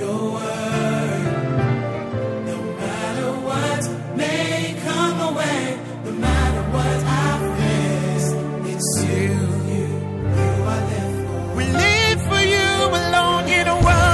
your word. No matter what may come away, no matter what I face, it's you I live for. We live for you alone in a world.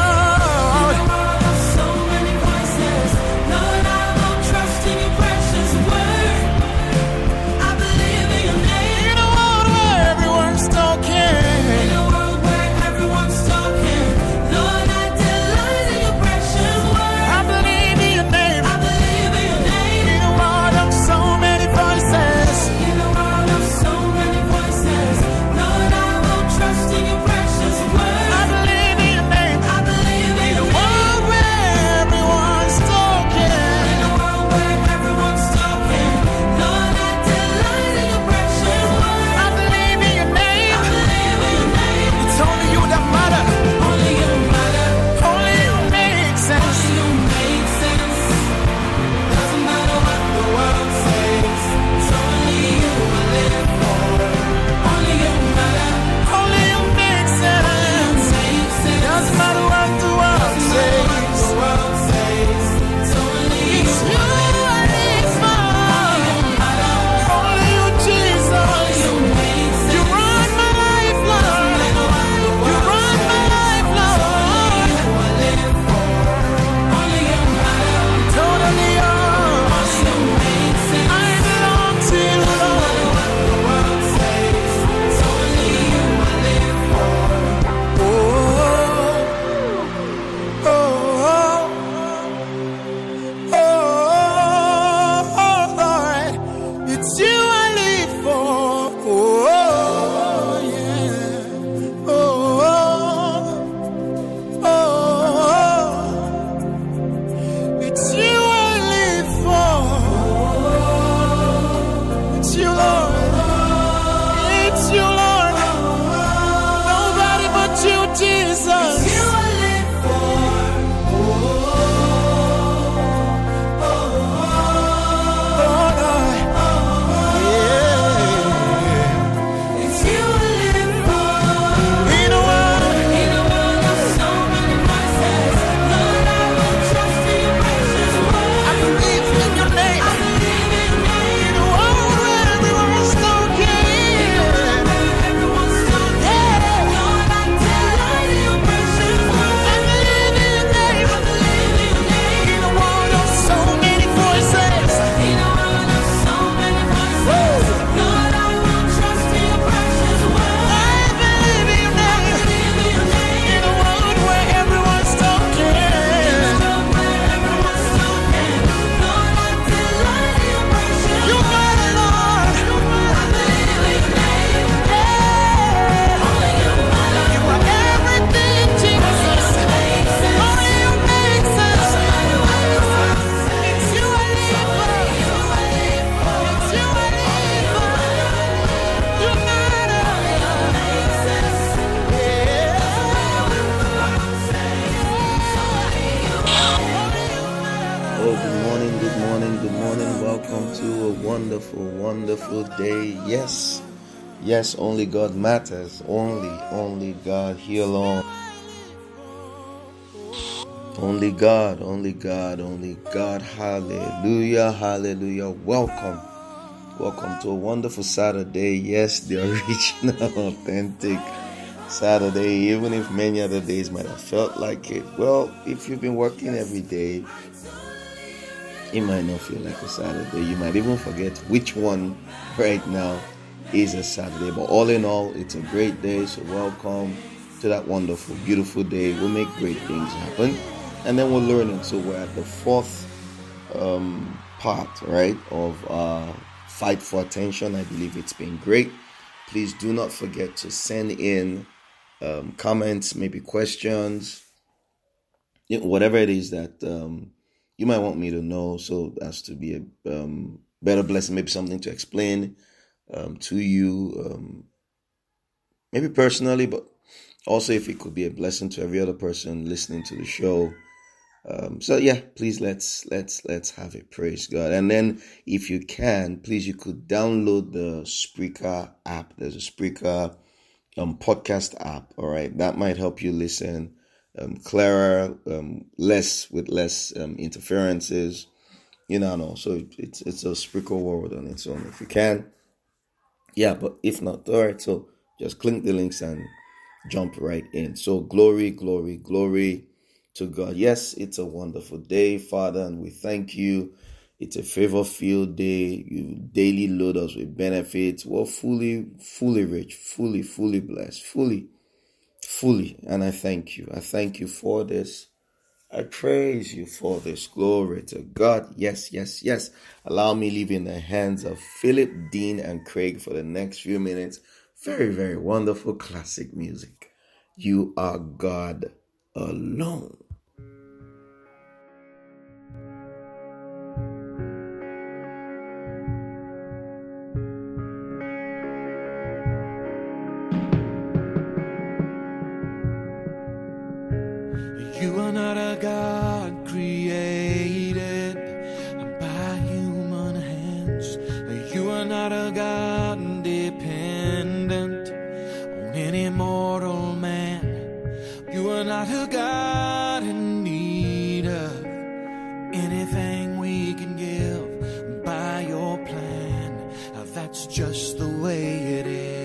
Wonderful day. Yes, only God matters. Only God, He alone. Only God. Hallelujah. Welcome to a wonderful Saturday. Yes, the original, authentic Saturday, even if many other days might have felt like it. Well, if you've been working every day, it might not feel like a Saturday. You might even forget which one right now is a Saturday. But all in all, it's a great day. So welcome to that wonderful, beautiful day. We'll make great things happen. And then we're learning. So we're at the fourth part, right, of Fight for Attention. I believe it's been great. Please do not forget to send in comments, maybe questions, whatever it is that you might want me to know, so as to be a better blessing, maybe something to explain to you, maybe personally, but also if it could be a blessing to every other person listening to the show. So yeah, please let's have it. Praise God. And then if you can, please, you could download the Spreaker app. There's a Spreaker podcast app. All right, that might help you listen clearer, less interferences. No. So it's a sprinkle word on its own if you can. Yeah, but if not, all right. So just click the links and jump right in. So glory to God. Yes, it's a wonderful day, Father, and we thank you. It's a favor-filled day. You daily load us with benefits. We're fully rich, fully blessed, fully. And I thank you. I thank you for this. I praise you for this. Glory to God. Yes. Allow me leave in the hands of Philip, Dean, and Craig for the next few minutes. Very, very wonderful classic music. You are God alone. You are not a God created by human hands. You are not a God dependent on any mortal man. You are not a God in need of anything we can give by your plan. That's just the way it is.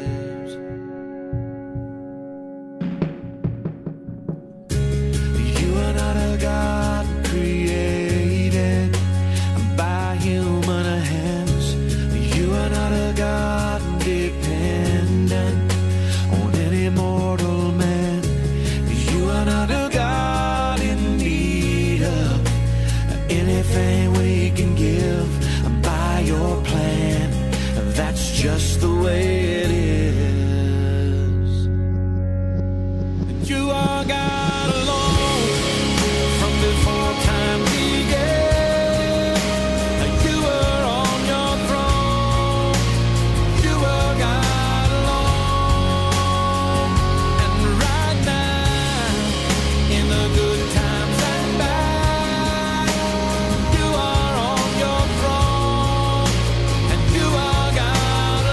God created by human hands. You are not a God dependent on any mortal man. You are not a God in need of anything we can give by your plan. That's just the way it is. You are God alone. Before time began, you were on your throne. You were God alone. And right now, in the good times and bad, you are on your throne. And you are God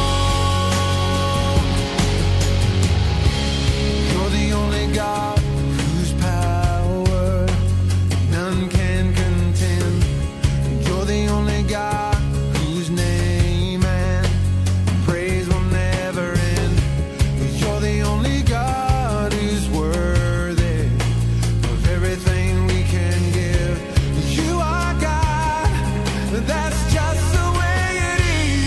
alone. You're the only God whose power none can contend. You're the only God whose name and praise will never end. You're the only God who's worthy of everything we can give. You are God, that's just the way it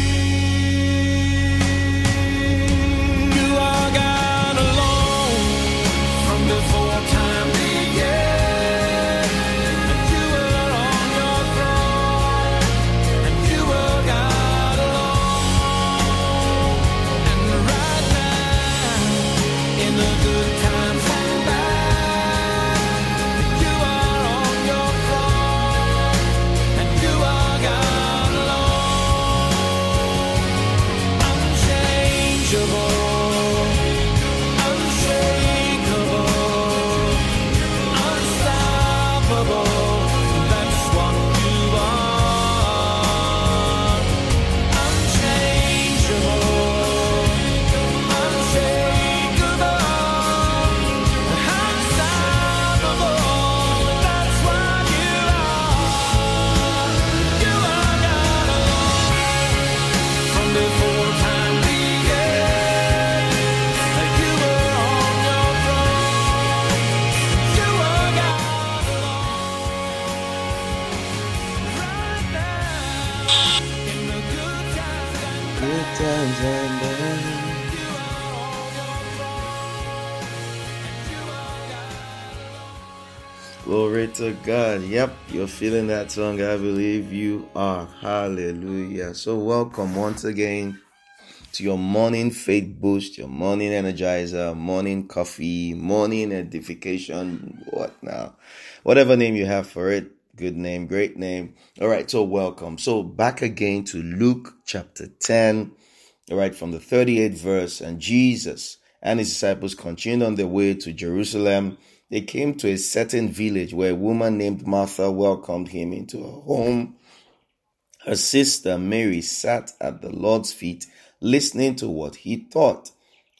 is. You are God alone from before time began. Glory to God. Yep, you're feeling that song. I believe you are. Hallelujah. So welcome once again to your morning faith boost, your morning energizer, morning coffee, morning edification. What now? Whatever name you have for it. Good name, great name. All right, so welcome. So back again to Luke chapter 10. All right, from the 38th verse. And Jesus and his disciples continued on their way to Jerusalem. They came to a certain village where a woman named Martha welcomed him into her home. Her sister Mary sat at the Lord's feet, listening to what he taught.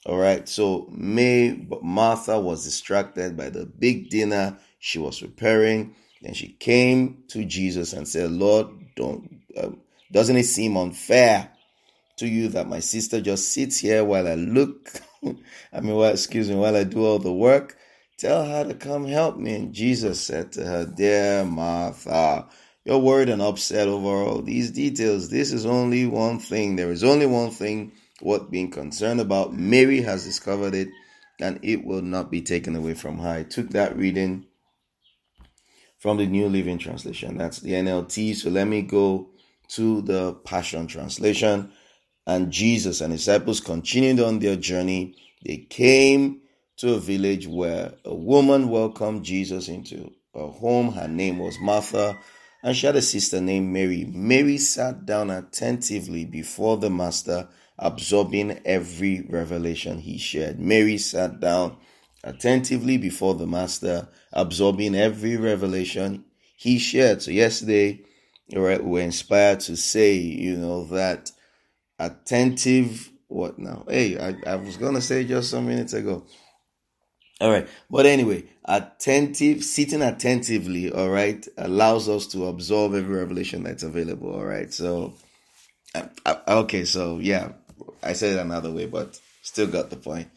All right. So Martha was distracted by the big dinner she was preparing. Then she came to Jesus and said, Lord, doesn't it seem unfair to you that my sister just sits here while I look, while I do all the work? Tell her to come help me. And Jesus said to her, Dear Martha, you're worried and upset over all these details. This is only one thing. There is only one thing worth being concerned about. Mary has discovered it, and it will not be taken away from her. I took that reading from the New Living Translation. That's the NLT. So let me go to the Passion Translation. And Jesus and his disciples continued on their journey. They came to a village where a woman welcomed Jesus into her home. Her name was Martha, and she had a sister named Mary. Mary sat down attentively before the Master, absorbing every revelation he shared. Mary sat down attentively before the Master, absorbing every revelation he shared. So yesterday, all right, we were inspired to say, that attentive, what now? Hey, I was going to say just some minutes ago. All right. But anyway, sitting attentively, all right, allows us to absorb every revelation that's available. All right. So, okay. So yeah, I said it another way, but still got the point,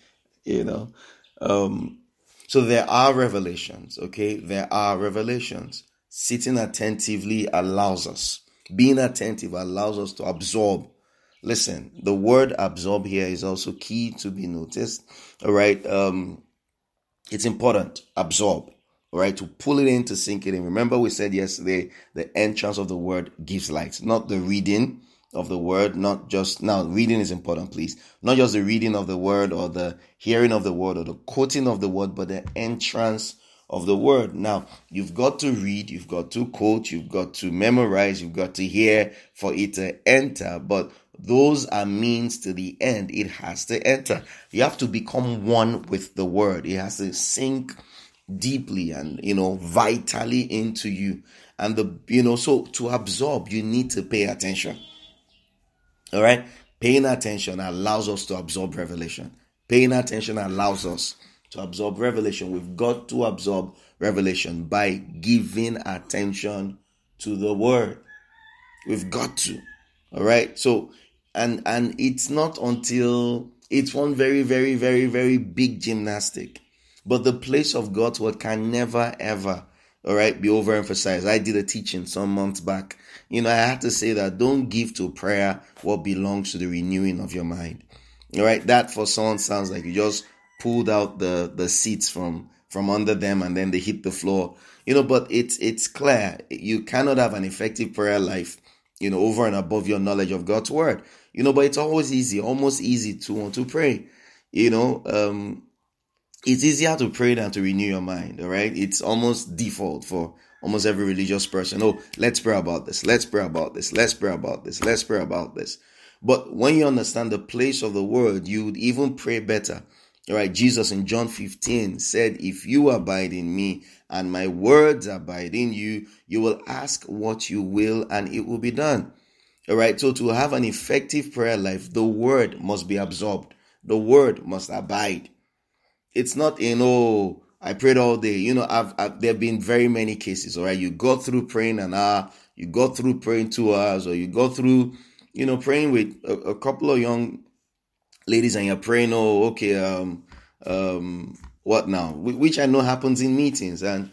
So there are revelations. Okay. There are revelations. Sitting attentively allows us, being attentive allows us to absorb. Listen, the word absorb here is also key to be noticed. All right. It's important. Absorb. All right. To pull it in, to sink it in. Remember we said yesterday, the entrance of the word gives light, not the reading of the word, not just, now reading is important, please. Not just the reading of the word or the hearing of the word or the quoting of the word, but the entrance of the word. Now, you've got to read, you've got to quote, you've got to memorize, you've got to hear for it to enter. But those are means to the end. It has to enter. You have to become one with the word. It has to sink deeply and, vitally into you. And so to absorb, you need to pay attention. All right. Paying attention allows us to absorb revelation. Paying attention allows us to absorb revelation. We've got to absorb revelation by giving attention to the word. We've got to. All right. So, and it's not until it's one very, very, very, very big gymnastic, but the place of God's word can never, ever, all right, be overemphasized. I did a teaching some months back. I had to say that don't give to prayer what belongs to the renewing of your mind. All right. That for someone sounds like you just pulled out the seats from under them and then they hit the floor, but it's clear. You cannot have an effective prayer life, over and above your knowledge of God's word, but it's almost easy to want to pray. It's easier to pray than to renew your mind. All right. It's almost default for almost every religious person. Oh, let's pray about this. Let's pray about this. Let's pray about this. Let's pray about this. But when you understand the place of the word, you would even pray better. All right. Jesus in John 15 said, if you abide in me and my words abide in you, you will ask what you will and it will be done. All right. So to have an effective prayer life, the word must be absorbed. The word must abide. It's not, I prayed all day. There have been very many cases. All right. You go through praying an hour, you go through praying 2 hours, or you go through, praying with a couple of young ladies and you're praying, what now? Which I know happens in meetings and,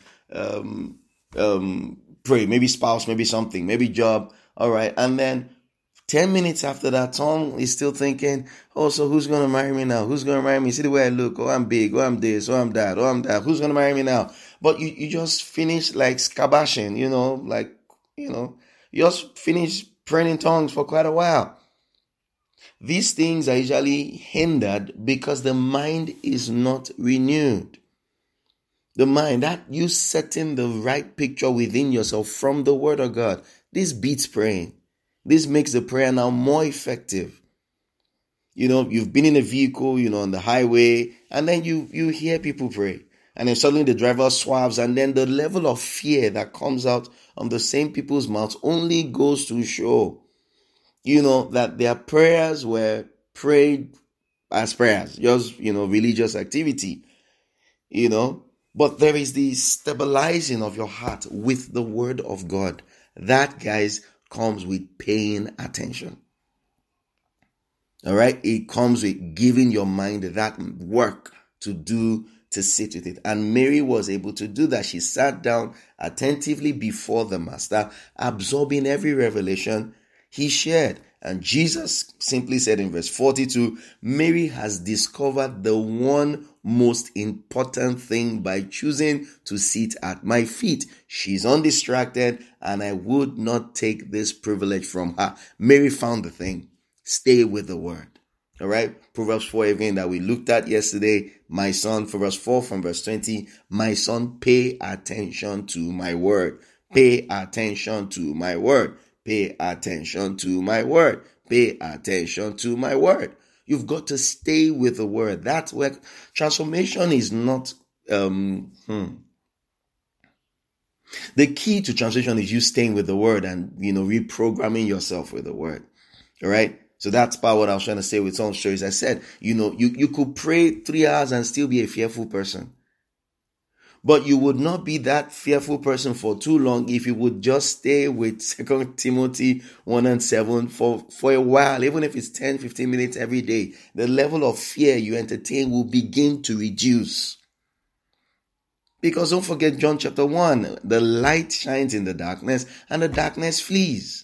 pray, maybe spouse, maybe something, maybe job. All right. And then 10 minutes after that, Tom is still thinking, so who's going to marry me now? Who's going to marry me? See the way I look. Oh, I'm big. Oh, I'm this. Oh, I'm that. Oh, I'm that. Who's going to marry me now? But you just finish like scabashing, you just finish praying in tongues for quite a while. These things are usually hindered because the mind is not renewed. The mind, that you setting the right picture within yourself from the word of God. This beats praying. This makes the prayer now more effective. You've been in a vehicle, on the highway, and then you hear people pray. And then suddenly the driver swerves, and then the level of fear that comes out on the same people's mouths only goes to show, that their prayers were prayed as prayers, just, religious activity, But there is the stabilizing of your heart with the word of God. That, guys, comes with paying attention. All right? It comes with giving your mind that work to do, to sit with it. And Mary was able to do that. She sat down attentively before the Master, absorbing every revelation he shared. And Jesus simply said in verse 42, Mary has discovered the one most important thing by choosing to sit at my feet. She's undistracted, and I would not take this privilege from her. Mary found the thing. Stay with the word. All right. Proverbs 4 again that we looked at yesterday. My son, Proverbs 4 from verse 20. My son, pay attention to my word. Pay attention to my word. Pay attention to my word. Pay attention to my word. You've got to stay with the word. That's where transformation is not. The key to transformation is you staying with the word and, reprogramming yourself with the word. All right. So that's part of what I was trying to say with some stories. I said, you could pray 3 hours and still be a fearful person. But you would not be that fearful person for too long if you would just stay with 2 Timothy 1:7 for a while, even if it's 10, 15 minutes every day. The level of fear you entertain will begin to reduce. Because don't forget John chapter 1, the light shines in the darkness and the darkness flees.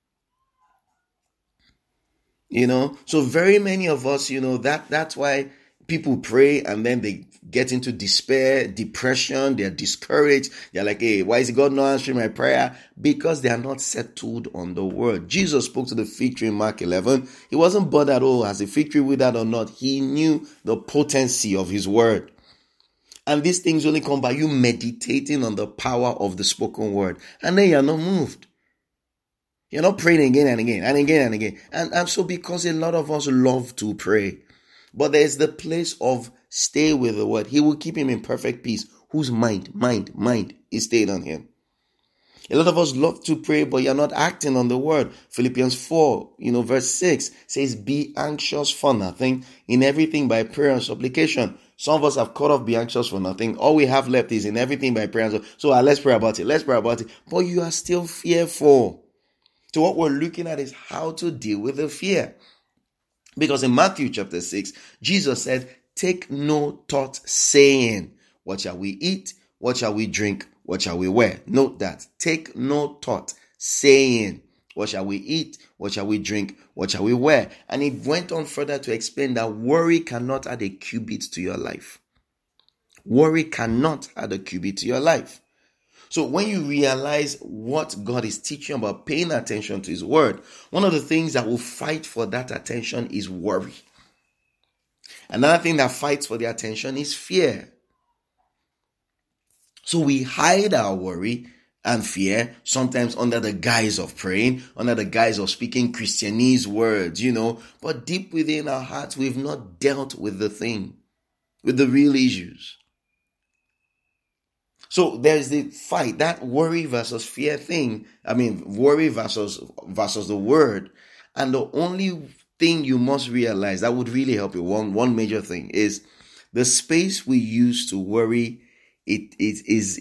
So very many of us, that's why people pray and then they get into despair, depression, they're discouraged. They're like, hey, why is God not answering my prayer? Because they are not settled on the word. Jesus spoke to the fig tree in Mark 11. He wasn't bothered, has the fig tree withered or not. He knew the potency of his word. And these things only come by you meditating on the power of the spoken word. And then you're not moved. You're not praying again and again and again and again. And so because a lot of us love to pray, but there's the place of stay with the word. He will keep him in perfect peace. Whose mind is stayed on him. A lot of us love to pray, but you're not acting on the word. Philippians 4, verse 6 says, be anxious for nothing, in everything by prayer and supplication. Some of us have caught off be anxious for nothing. All we have left is in everything by prayer and supplication. So let's pray about it. Let's pray about it. But you are still fearful. So what we're looking at is how to deal with the fear. Because in Matthew chapter 6, Jesus said, take no thought saying, what shall we eat? What shall we drink? What shall we wear? Note that. Take no thought saying, what shall we eat? What shall we drink? What shall we wear? And it went on further to explain that worry cannot add a cubit to your life. Worry cannot add a cubit to your life. So when you realize what God is teaching about paying attention to his word, one of the things that will fight for that attention is worry. Another thing that fights for the attention is fear. So we hide our worry and fear, sometimes under the guise of praying, under the guise of speaking Christianese words, but deep within our hearts, we've not dealt with the thing, with the real issues. So there's the fight, that worry versus fear thing. Worry versus the word. And the only thing you must realize that would really help you, one major thing is the space we use to worry. It is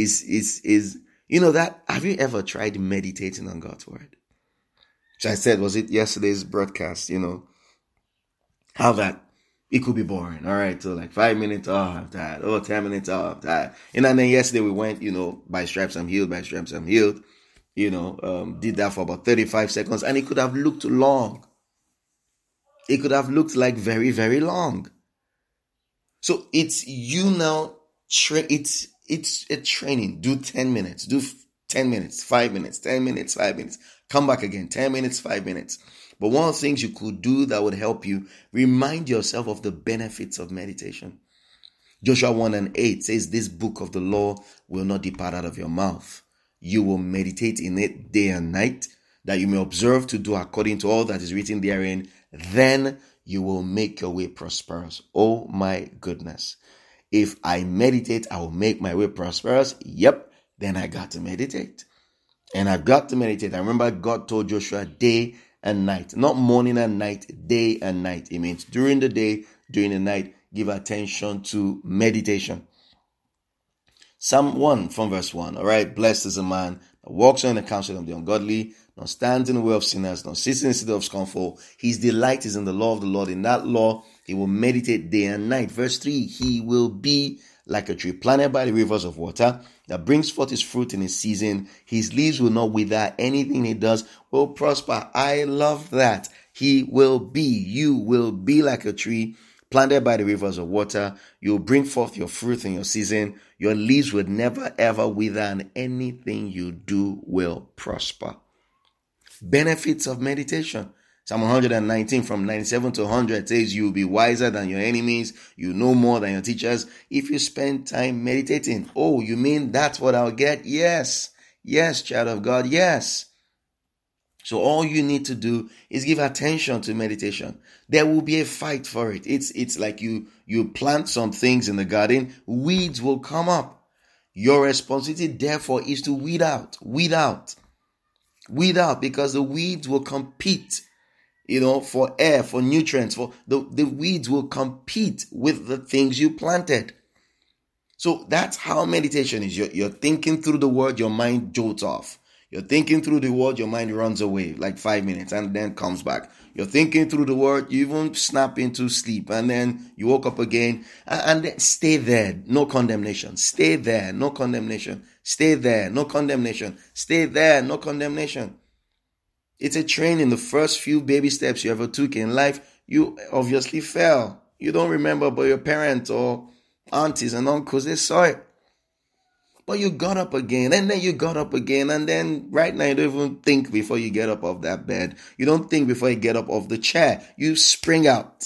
that. Have you ever tried meditating on God's word? So I said, was it yesterday's broadcast? How that it could be boring. All right, so like 5 minutes, I'm tired. 10 minutes, I'm tired. And then yesterday we went, by stripes I'm healed, by stripes I'm healed. Did that for about 35 seconds, and it could have looked long. It could have looked like very, very long. So it's you now. It's a training. Do 10 minutes. Do 10 minutes, 5 minutes, 10 minutes, 5 minutes. Come back again, 10 minutes, 5 minutes. But one of the things you could do that would help you, remind yourself of the benefits of meditation. Joshua 1:8 says, this book of the law will not depart out of your mouth. You will meditate in it day and night, that you may observe to do according to all that is written therein. Then you will make your way prosperous. Oh my goodness. If I meditate, I will make my way prosperous. Yep. Then I got to meditate. And I've got to meditate. I remember God told Joshua day and night. Not morning and night, day and night. It means during the day, during the night, give attention to meditation. Psalm 1 from verse 1. All right. Blessed is a man that walks on the counsel of the ungodly, nor stands in the way of sinners, nor sits in the seat of scornful. His delight is in the law of the Lord. In that law, he will meditate day and night. Verse 3. He will be like a tree planted by the rivers of water that brings forth his fruit in his season. His leaves will not wither. Anything he does will prosper. I love that. You will be like a tree planted by the rivers of water. You'll bring forth your fruit in your season. Your leaves will never ever wither, and anything you do will prosper. Benefits of meditation. Psalm 119 from 97 to 100 says, you will be wiser than your enemies. You know more than your teachers. If you spend time meditating. Oh, you mean that's what I'll get? Yes. Yes, child of God. Yes. So all you need to do is give attention to meditation. There will be a fight for it. It's like you plant some things in the garden, weeds will come up. Your responsibility, therefore, is to weed out, because the weeds will compete, for air, for nutrients, for the weeds will compete with the things you planted. So that's how meditation is. You're thinking through the word, your mind jolts off. You're thinking through the word, your mind runs away like 5 minutes and then comes back. You're thinking through the word, you even snap into sleep and then you woke up again and then stay there. No condemnation. Stay there. No condemnation. Stay there. No condemnation. Stay there. No condemnation. It's a training. The first few baby steps you ever took in life, you obviously fell. You don't remember, but your parents or aunties and uncles, they saw it. But you got up again, and then you got up again, and then right now you don't even think before you get up off that bed. You don't think before you get up off the chair. You spring out.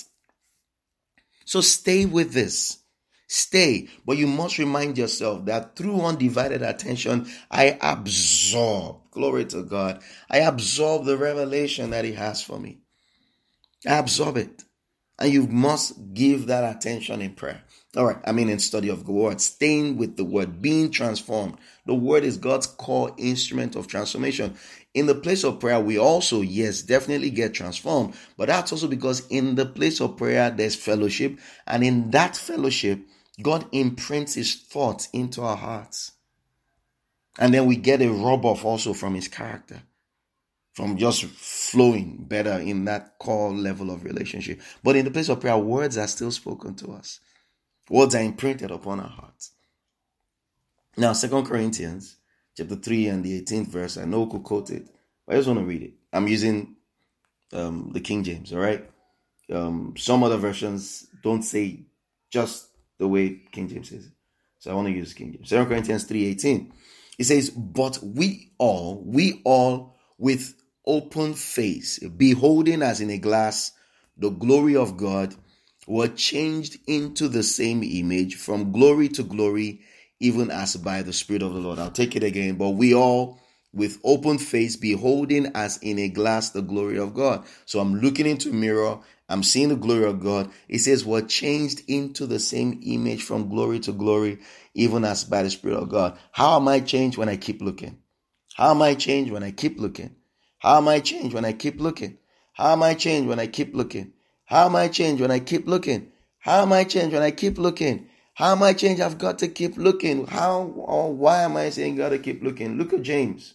So stay with this. Stay. But you must remind yourself that through undivided attention, I absorb. Glory to God. I absorb the revelation that He has for me. I absorb it. And you must give that attention in prayer. All right, in study of the word, staying with the word, being transformed. The word is God's core instrument of transformation. In the place of prayer, we also, yes, definitely get transformed. But that's also because in the place of prayer, there's fellowship. And in that fellowship, God imprints His thoughts into our hearts. And then we get a rub-off also from His character, from just flowing better in that core level of relationship. But in the place of prayer, words are still spoken to us. Words are imprinted upon our hearts. Now, 2 Corinthians chapter 3 and the 18th verse, I know we could quote it, but I just want to read it. I'm using the King James, all right? Some other versions don't say just the way King James says it. So I want to use King James. 2 Corinthians 3:18. It says, but we all with open face, beholding as in a glass the glory of God, were changed into the same image from glory to glory, even as by the Spirit of the Lord. I'll take it again. But we all with open face, beholding as in a glass the glory of God. So I'm looking into a mirror. I'm seeing the glory of God. It says we're changed into the same image from glory to glory, even as by the Spirit of God. How am I changed when I keep looking? How am I changed when I keep looking? How am I changed when I keep looking? How am I changed when I keep looking? How am I changed when I keep looking? How am I changed when I keep looking? How am I changed? I've got to keep looking. How or why am I saying got to keep looking? Look at James.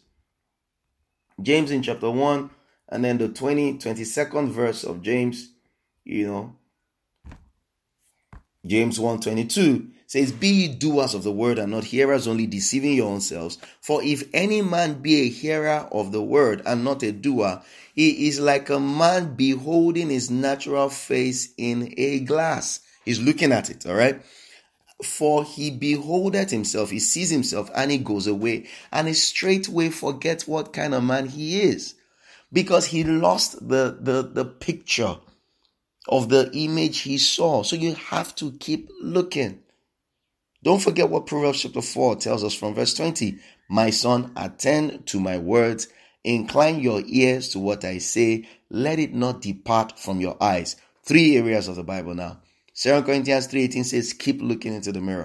James in chapter 1 and then the 22nd verse of James, James 1:22 says, be ye doers of the word and not hearers only, deceiving your own selves. For if any man be a hearer of the word and not a doer, he is like a man beholding his natural face in a glass. He's looking at it, all right? For he beholdeth himself, he sees himself, and he goes away, and he straightway forgets what kind of man he is, because he lost the picture of the image he saw. So you have to keep looking. Don't forget what Proverbs chapter 4 tells us from verse 20. My son, attend to my words. Incline your ears to what I say. Let it not depart from your eyes. 3 areas of the Bible now. 2 Corinthians 3:18 says, keep looking into the mirror.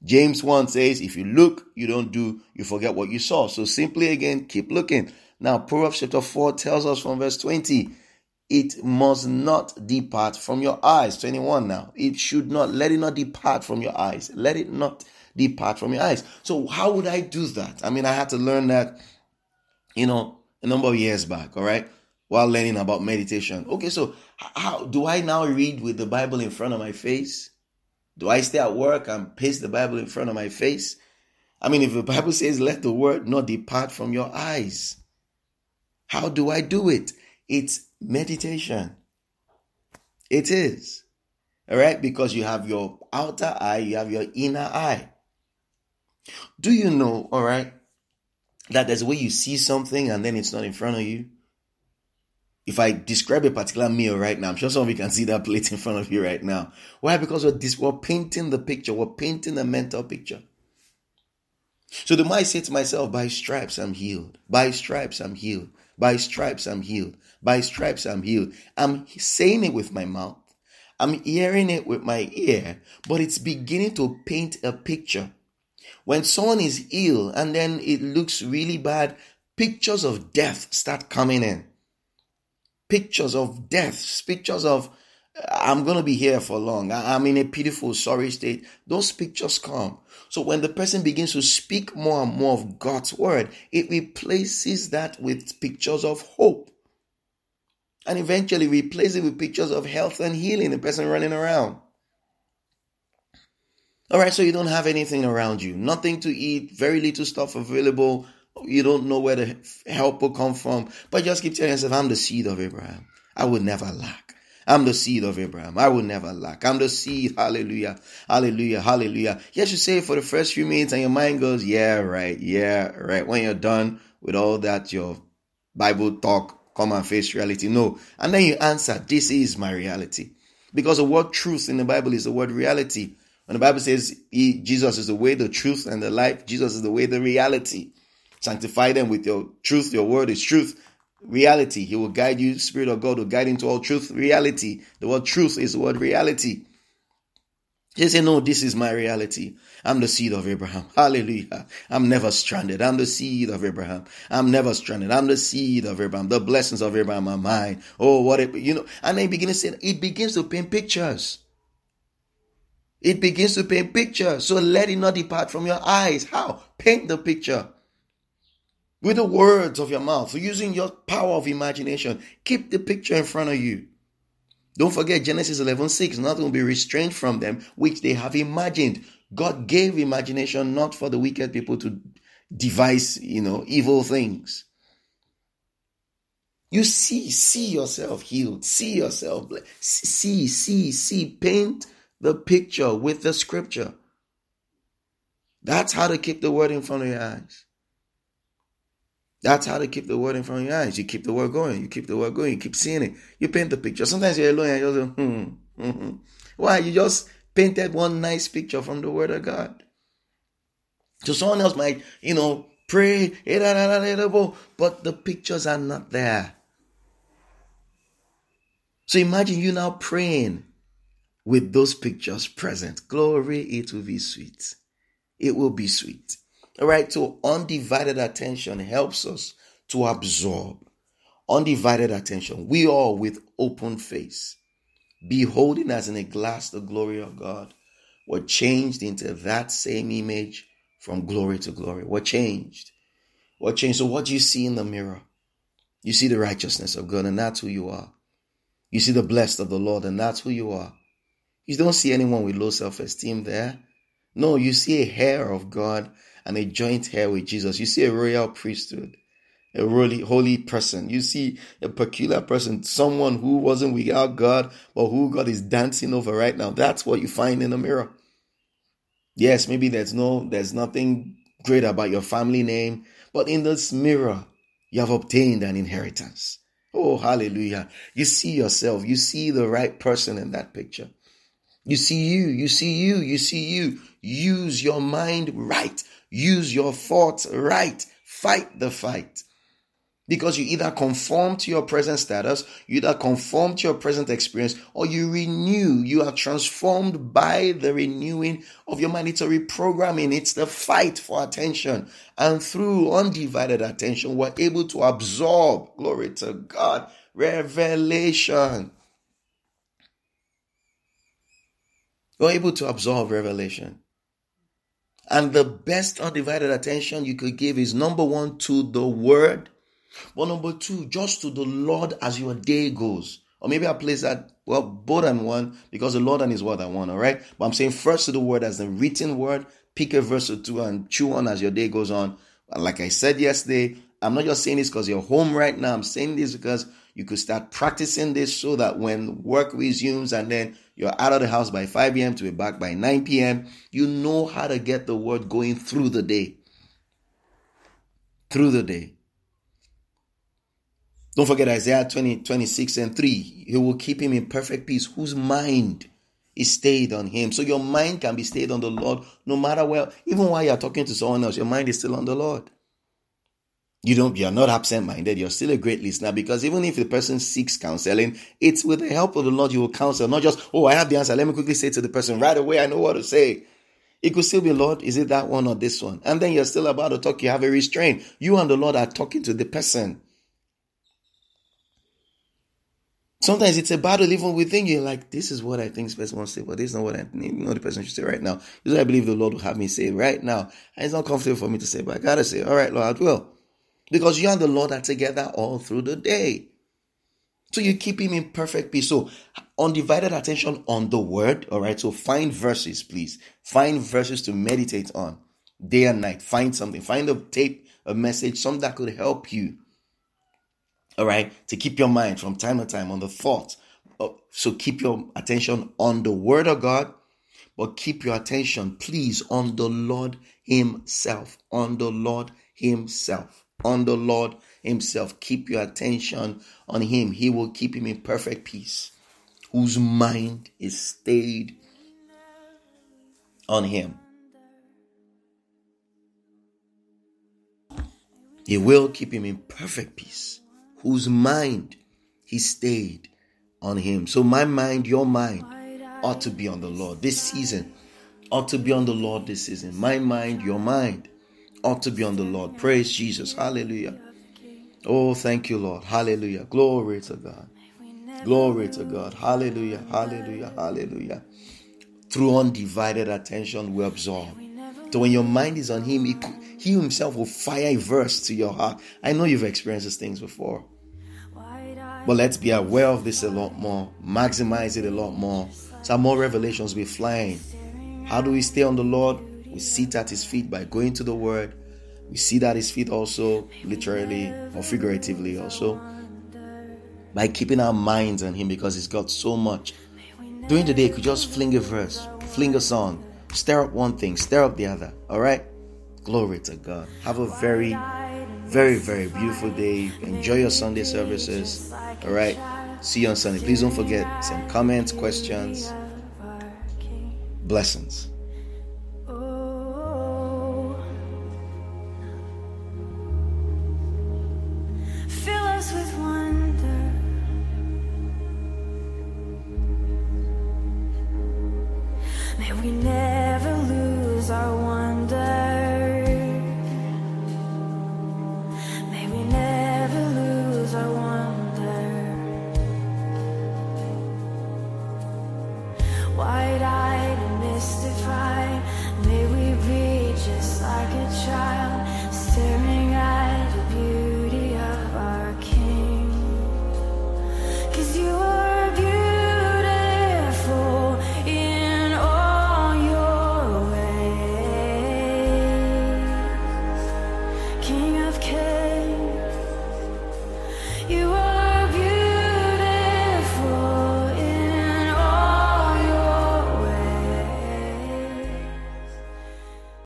James 1 says, if you look, you don't do, you forget what you saw. So simply again, keep looking. Now, Proverbs chapter 4 tells us from verse 20, it must not depart from your eyes. 21 now. It should not, let it not depart from your eyes. Let it not depart from your eyes. So how would I do that? I mean, I had to learn that, a number of years back, all right, while learning about meditation. Okay, so how do I now read with the Bible in front of my face? Do I stay at work and paste the Bible in front of my face? I mean, if the Bible says, let the word not depart from your eyes, how do I do it? It's meditation. It is. All right, because you have your outer eye, you have your inner eye. Do you know, all right, that there's a way you see something and then it's not in front of you? If I describe a particular meal right now, I'm sure some of you can see that plate in front of you right now. Why? Because we're painting the picture. We're painting the mental picture. So the more I say to myself, by stripes I'm healed. By stripes I'm healed. By stripes I'm healed. By stripes I'm healed. I'm saying it with my mouth. I'm hearing it with my ear. But it's beginning to paint a picture. When someone is ill and then it looks really bad, pictures of death start coming in. Pictures of death, pictures of, I'm going to be here for long. I'm in a pitiful, sorry state. Those pictures come. So when the person begins to speak more and more of God's word, it replaces that with pictures of hope. And eventually replace it with pictures of health and healing, the person running around. All right, so you don't have anything around you, nothing to eat, very little stuff available. You don't know where the help will come from, but just keep telling yourself, I'm the seed of Abraham. I would never lack. I'm the seed of Abraham. I will never lack. I'm the seed. Hallelujah. Hallelujah. Hallelujah. Yes, you say it for the first few minutes and your mind goes, yeah, right. Yeah, right. When you're done with all that, your Bible talk, come and face reality. No. And then you answer, this is my reality. Because the word truth in the Bible is the word reality. When the Bible says Jesus is the way, the truth, and the life, Jesus is the way, the reality. Sanctify them with your truth. Your word is truth. Reality. He will guide you. Spirit of God will guide into all truth. Reality. The word truth is the word reality. He say, no, this is my reality. I'm the seed of Abraham. Hallelujah. I'm never stranded. I'm the seed of Abraham. I'm never stranded. I'm the seed of Abraham. The blessings of Abraham are mine. Oh, what it, and then it begins to paint pictures. It begins to paint pictures. So let it not depart from your eyes. How? Paint the picture. With the words of your mouth, using your power of imagination, keep the picture in front of you. Don't forget Genesis 11:6, nothing will be restrained from them, which they have imagined. God gave imagination not for the wicked people to devise, evil things. You see yourself healed, see yourself, see, paint the picture with the scripture. That's how to keep the word in front of your eyes. That's how to keep the word in front of your eyes. You keep the word going. You keep the word going. You keep seeing it. You paint the picture. Sometimes you're alone and you're just, Why? You just painted one nice picture from the word of God. So someone else might, pray, but the pictures are not there. So imagine you now praying with those pictures present. Glory, it will be sweet. It will be sweet. All right, so undivided attention helps us to absorb. Undivided attention. We all with open face, beholding as in a glass the glory of God, were changed into that same image from glory to glory. We're changed. We're changed. So what do you see in the mirror? You see the righteousness of God, and that's who you are. You see the blessed of the Lord, and that's who you are. You don't see anyone with low self-esteem there. No, you see a hair of God and a joint heir with Jesus. You see a royal priesthood, a really holy person. You see a peculiar person, someone who wasn't without God, but who God is dancing over right now. That's what you find in the mirror. Yes, maybe there's nothing great about your family name, but in this mirror, you have obtained an inheritance. Oh, hallelujah. You see yourself. You see the right person in that picture. You see you. Use your mind right. Use your thoughts right. Fight the fight. Because you either conform to your present status, you either conform to your present experience, or you renew. You are transformed by the renewing of your mind. It's a reprogramming. It's the fight for attention. And through undivided attention, we're able to absorb, glory to God, revelation. We're able to absorb revelation. And the best undivided attention you could give is, number one, to the word. But number two, just to the Lord as your day goes. Or maybe I place that, well, both and one, because the Lord and his word are one, all right? But I'm saying first to the word as the written word. Pick a verse or two and chew on as your day goes on. And like I said yesterday, I'm not just saying this because you're home right now. I'm saying this because you could start practicing this so that when work resumes and then you're out of the house by 5 a.m. to be back by 9 p.m., you know how to get the word going through the day. Through the day. Don't forget Isaiah 26:3. He will keep him in perfect peace, whose mind is stayed on him. So your mind can be stayed on the Lord no matter where. Even while you're talking to someone else, your mind is still on the Lord. You're not absent-minded. You're still a great listener, because even if the person seeks counseling, it's with the help of the Lord you will counsel. Not just, oh, I have the answer. Let me quickly say to the person right away, I know what to say. It could still be, Lord, is it that one or this one? And then you're still about to talk. You have a restraint. You and the Lord are talking to the person. Sometimes it's a battle even within you. Like, this is what I think this person wants to say, but this is not what I think the person should say right now. This is what I believe the Lord will have me say right now. And it's not comfortable for me to say, but I got to say, all right, Lord, I will. Because you and the Lord are together all through the day. So you keep him in perfect peace. So undivided attention on the word. All right. So find verses, please. Find verses to meditate on day and night. Find something. Find a tape, a message, something that could help you. All right, to keep your mind from time to time on the thought. So keep your attention on the word of God, but keep your attention, please, on the Lord himself. On the Lord himself. On the Lord himself. Keep your attention on him. He will keep him in perfect peace, whose mind is stayed on him. He will keep him in perfect peace, whose mind he stayed on him. So my mind, your mind ought to be on the Lord this season. Ought to be on the Lord this season. My mind, your mind ought to be on the Lord. Praise Jesus. Hallelujah. Oh, thank you, Lord. Hallelujah. Glory to God. Glory to God. Hallelujah. Hallelujah. Hallelujah. Through undivided attention, we absorb. So when your mind is on him, he himself will fire a verse to your heart. I know you've experienced these things before. But let's be aware of this a lot more. Maximize it a lot more. So more revelations will be flying. How do we stay on the Lord? We sit at his feet by going to the word. We sit at his feet also, literally or figuratively also, by keeping our minds on him, because he's got so much. During the day, you could just fling a verse, fling a song, stir up one thing, stir up the other. All right? Glory to God. Have a very, very, very beautiful day. Enjoy your Sunday services. All right? See you on Sunday. Please don't forget, send comments, questions. Blessings.